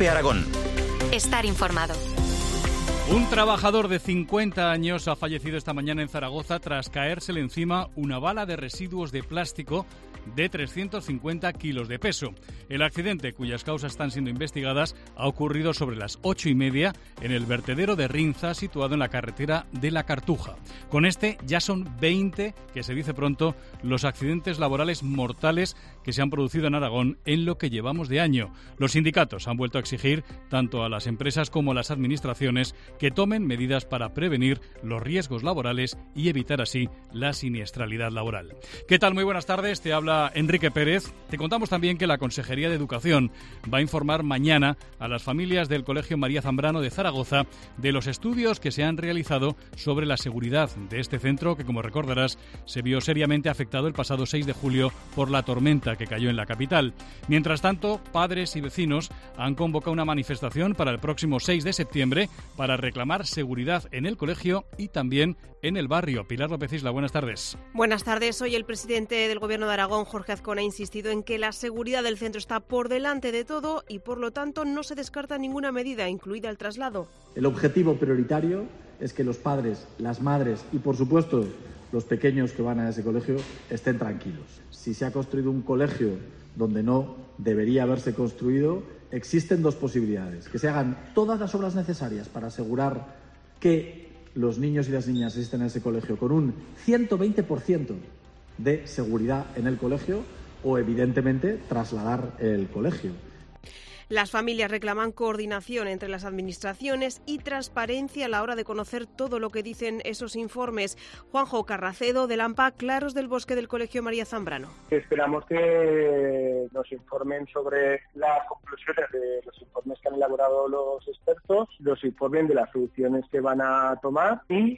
COPE Aragón. Estar informado. Un trabajador de 50 años ha fallecido esta mañana en Zaragoza tras caérsele encima una bala de residuos de plástico de 350 kilos de peso. El accidente, cuyas causas están siendo investigadas, ha ocurrido sobre las 8:30 en el vertedero de Rinza, situado en la carretera de La Cartuja. Con este ya son 20, que se dice pronto, los accidentes laborales mortales que se han producido en Aragón en lo que llevamos de año. Los sindicatos han vuelto a exigir, tanto a las empresas como a las administraciones, que tomen medidas para prevenir los riesgos laborales y evitar así la siniestralidad laboral. ¿Qué tal? Muy buenas tardes, te habla Enrique Pérez. Te contamos también que la Consejería de Educación va a informar mañana a las familias del Colegio María Zambrano de Zaragoza de los estudios que se han realizado sobre la seguridad de este centro, que, como recordarás, se vio seriamente afectado el pasado 6 de julio por la tormenta que cayó en la capital. Mientras tanto, padres y vecinos han convocado una manifestación para el próximo 6 de septiembre para reclamar seguridad en el colegio y también en el barrio. Pilar López Isla, buenas tardes. Buenas tardes. Hoy el presidente del Gobierno de Aragón, Jorge Azcón, ha insistido en que la seguridad del centro está por delante de todo y, por lo tanto, no se descarta ninguna medida, incluida el traslado. El objetivo prioritario es que los padres, las madres y, por supuesto, los pequeños que van a ese colegio estén tranquilos. Si se ha construido un colegio donde no debería haberse construido, existen dos posibilidades: que se hagan todas las obras necesarias para asegurar que los niños y las niñas asisten a ese colegio con un 120% de seguridad en el colegio, o evidentemente trasladar el colegio. Las familias reclaman coordinación entre las administraciones y transparencia a la hora de conocer todo lo que dicen esos informes. Juanjo Carracedo, del AMPA Claros del Bosque del Colegio María Zambrano. Esperamos que nos informen sobre las conclusiones de los informes que han elaborado los expertos, los informen de las soluciones que van a tomar y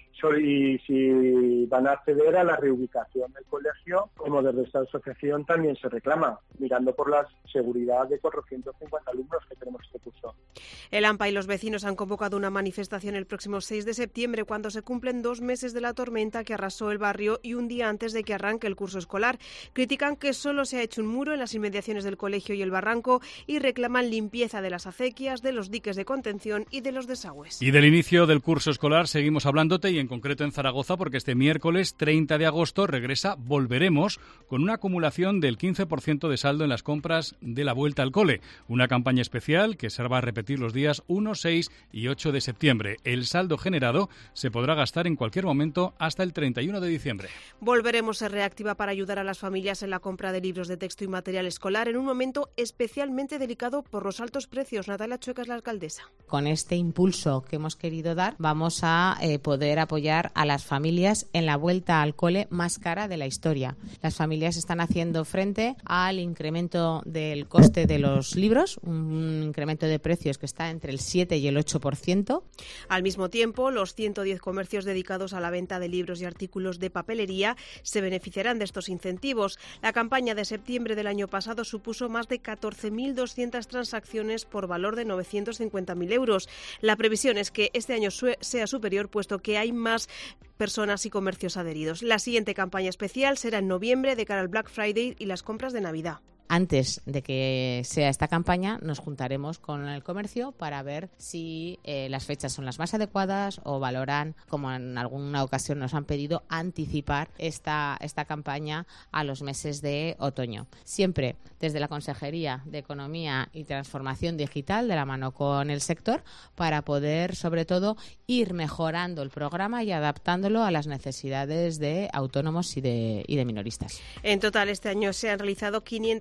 si van a acceder a la reubicación del colegio, como desde esta asociación también se reclama, mirando por la seguridad de 450 alumnos que tenemos este curso. El AMPA y los vecinos han convocado una manifestación el próximo 6 de septiembre, cuando se cumplen 2 meses de la tormenta que arrasó el barrio y un día antes de que arranque el curso escolar. Critican que solo se ha hecho un muro en las inmediaciones del colegio y el barranco y reclaman limpieza de las acequias, de los diques de contención y de los desagües. Y del inicio del curso escolar seguimos hablándote, y en concreto en Zaragoza, porque este miércoles 30 de agosto regresa Volveremos, con una acumulación del 15% de saldo en las compras de la vuelta al cole. Una campaña especial que se va a repetir los días 1, 6 y 8 de septiembre. El saldo generado se podrá gastar en cualquier momento hasta el 31 de diciembre. Volveremos se reactiva para ayudar a las familias en la compra de libros de texto y material escolar en un momento especialmente delicado por los altos precios. Natalia Chueca es la alcaldesa. Con este impulso que hemos querido dar, vamos a poder apoyar a las familias en la vuelta al cole más cara de la historia. Las familias están haciendo frente al incremento del coste de los libros, un incremento de precios que está entre el 7 y el 8%. Al mismo tiempo, los 110 comercios dedicados a la venta de libros y artículos de papelería se beneficiarán de estos incentivos. La campaña de septiembre del año pasado supuso más de 14.200 transacciones por valor de 950.000 euros. La previsión es que este año sea superior, puesto que hay más personas y comercios adheridos. La siguiente campaña especial será en noviembre, de cara al Black Friday y las compras de Navidad. Antes de que sea esta campaña, nos juntaremos con el comercio para ver si las fechas son las más adecuadas o valoran, como en alguna ocasión nos han pedido, anticipar esta campaña a los meses de otoño. Siempre desde la Consejería de Economía y Transformación Digital, de la mano con el sector, para poder, sobre todo, ir mejorando el programa y adaptándolo a las necesidades de autónomos y de minoristas. En total, este año se han realizado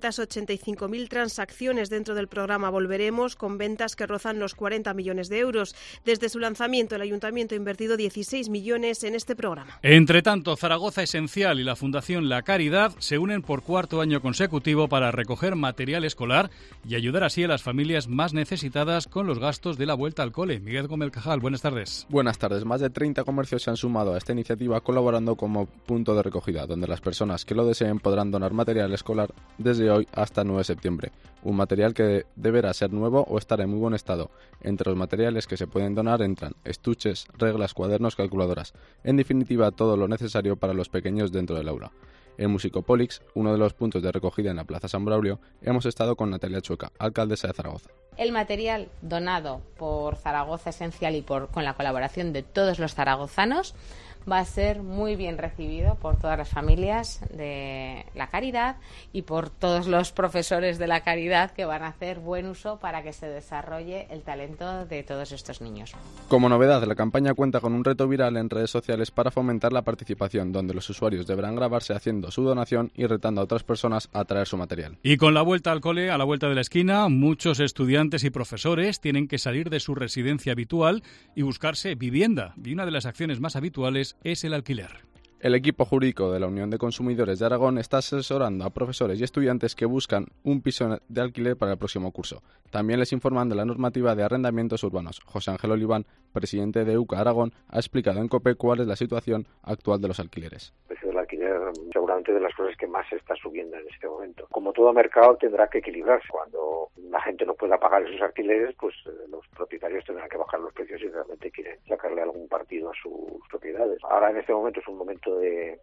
585.000 transacciones dentro del programa Volveremos, con ventas que rozan los 40 millones de euros. Desde su lanzamiento, el Ayuntamiento ha invertido 16 millones en este programa. Entre tanto, Zaragoza Esencial y la Fundación La Caridad se unen por 4º año consecutivo para recoger material escolar y ayudar así a las familias más necesitadas con los gastos de la vuelta al cole. Miguel Gómez Cajal, buenas tardes. Buenas tardes. Más de 30 comercios se han sumado a esta iniciativa, colaborando como punto de recogida, donde las personas que lo deseen podrán donar material escolar desde hoy hasta el 9 de septiembre. Un material que deberá ser nuevo o estar en muy buen estado. Entre los materiales que se pueden donar entran estuches, reglas, cuadernos, calculadoras. En definitiva, todo lo necesario para los pequeños dentro del aula. En Musicopólix, uno de los puntos de recogida en la Plaza San Braulio, hemos estado con Natalia Chueca, alcaldesa de Zaragoza. El material donado por Zaragoza Esencial y con la colaboración de todos los zaragozanos va a ser muy bien recibido por todas las familias de la Caridad y por todos los profesores de la Caridad, que van a hacer buen uso para que se desarrolle el talento de todos estos niños. Como novedad, la campaña cuenta con un reto viral en redes sociales para fomentar la participación, donde los usuarios deberán grabarse haciendo su donación y retando a otras personas a traer su material. Y con la vuelta al cole, a la vuelta de la esquina, muchos estudiantes y profesores tienen que salir de su residencia habitual y buscarse vivienda. Y una de las acciones más habituales es el alquiler. El equipo jurídico de la Unión de Consumidores de Aragón está asesorando a profesores y estudiantes que buscan un piso de alquiler para el próximo curso. También les informan de la normativa de arrendamientos urbanos. José Ángel Oliván, presidente de UCA Aragón, ha explicado en COPE cuál es la situación actual de los alquileres. El precio del alquiler seguramente de las cosas que más se está subiendo en este momento. Como todo mercado tendrá que equilibrarse. Cuando la gente no pueda pagar esos alquileres, pues los propietarios tendrán que bajar los precios si realmente quieren sacarle algún partido a sus propiedades. Ahora en este momento es un momento de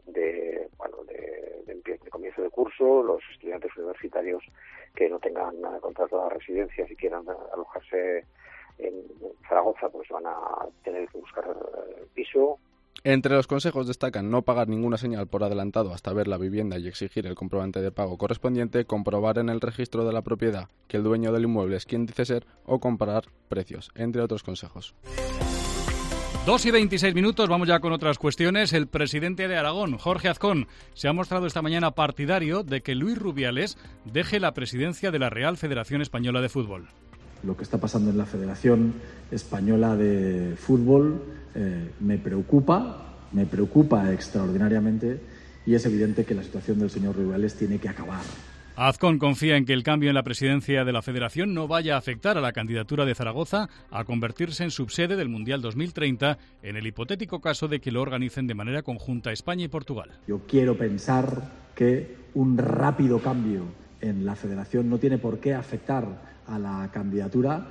comienzo de curso. Los estudiantes universitarios que no tengan contrato de residencia y quieran alojarse en Zaragoza, pues van a tener que buscar piso. Entre los consejos destacan no pagar ninguna señal por adelantado hasta ver la vivienda y exigir el comprobante de pago correspondiente, comprobar en el registro de la propiedad que el dueño del inmueble es quien dice ser o comparar precios, entre otros consejos. 2:26, vamos ya con otras cuestiones. El presidente de Aragón, Jorge Azcón, se ha mostrado esta mañana partidario de que Luis Rubiales deje la presidencia de la Real Federación Española de Fútbol. Lo que está pasando en la Federación Española de Fútbol me preocupa extraordinariamente, y es evidente que la situación del señor Rubiales tiene que acabar. Azcón confía en que el cambio en la presidencia de la Federación no vaya a afectar a la candidatura de Zaragoza a convertirse en subsede del Mundial 2030 en el hipotético caso de que lo organicen de manera conjunta España y Portugal. Yo quiero pensar que un rápido cambio en la Federación no tiene por qué afectar a la candidatura,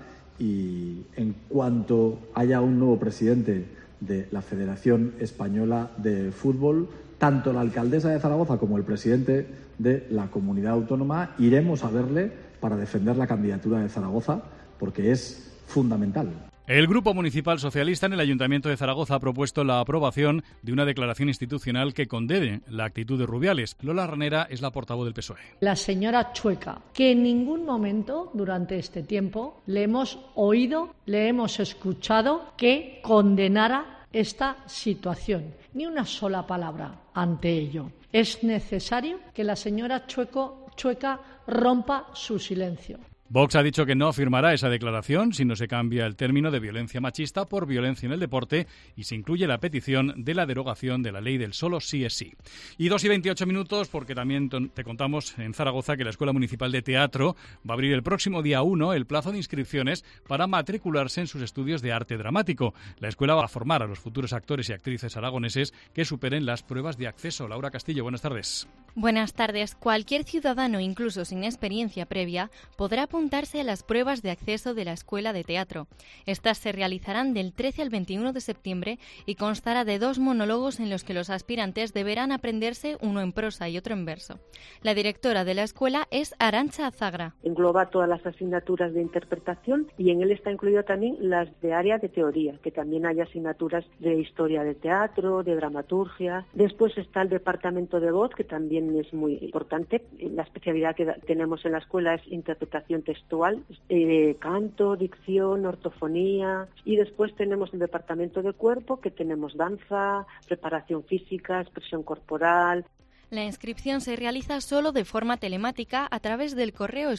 y en cuanto haya un nuevo presidente de la Federación Española de Fútbol, tanto la alcaldesa de Zaragoza como el presidente de la comunidad autónoma iremos a verle para defender la candidatura de Zaragoza, porque es fundamental. El Grupo Municipal Socialista en el Ayuntamiento de Zaragoza ha propuesto la aprobación de una declaración institucional que condene la actitud de Rubiales. Lola Ranera es la portavoz del PSOE. La señora Chueca, que en ningún momento durante este tiempo le hemos oído, le hemos escuchado que condenara esta situación. Ni una sola palabra ante ello. Es necesario que la señora Chueca rompa su silencio. Vox ha dicho que no firmará esa declaración si no se cambia el término de violencia machista por violencia en el deporte y se incluye la petición de la derogación de la ley del solo sí es sí. Y 2:28, porque también te contamos en Zaragoza que la Escuela Municipal de Teatro va a abrir el próximo día 1 el plazo de inscripciones para matricularse en sus estudios de arte dramático. La escuela va a formar a los futuros actores y actrices aragoneses que superen las pruebas de acceso. Laura Castillo, buenas tardes. Buenas tardes. Cualquier ciudadano, incluso sin experiencia previa, podrá apuntarse a las pruebas de acceso de la Escuela de Teatro. Estas se realizarán del 13 al 21 de septiembre y constará de 2 monólogos en los que los aspirantes deberán aprenderse uno en prosa y otro en verso. La directora de la escuela es Arantxa Azagra. Engloba todas las asignaturas de interpretación y en él está incluido también las de área de teoría, que también hay asignaturas de historia de teatro, de dramaturgia. Después está el departamento de voz, que también es muy importante. La especialidad que tenemos en la escuela es interpretación textual, canto, dicción, ortofonía, y después tenemos el departamento de cuerpo, que tenemos danza, preparación física, expresión corporal. La inscripción se realiza solo de forma telemática a través del correo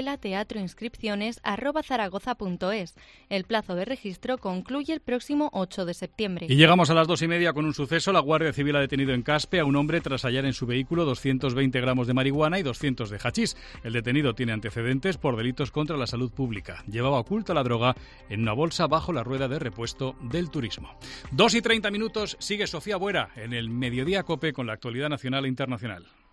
escuelateatroinscripciones@zaragoza.es. El plazo de registro concluye el próximo 8 de septiembre. Y llegamos a las 2:30 con un suceso. La Guardia Civil ha detenido en Caspe a un hombre tras hallar en su vehículo 220 gramos de marihuana y 200 de hachís. El detenido tiene antecedentes por delitos contra la salud pública. Llevaba oculta la droga en una bolsa bajo la rueda de repuesto del turismo. 2:30, sigue Sofía Buera en el Mediodía COPE con la actualidad nacional e internacional.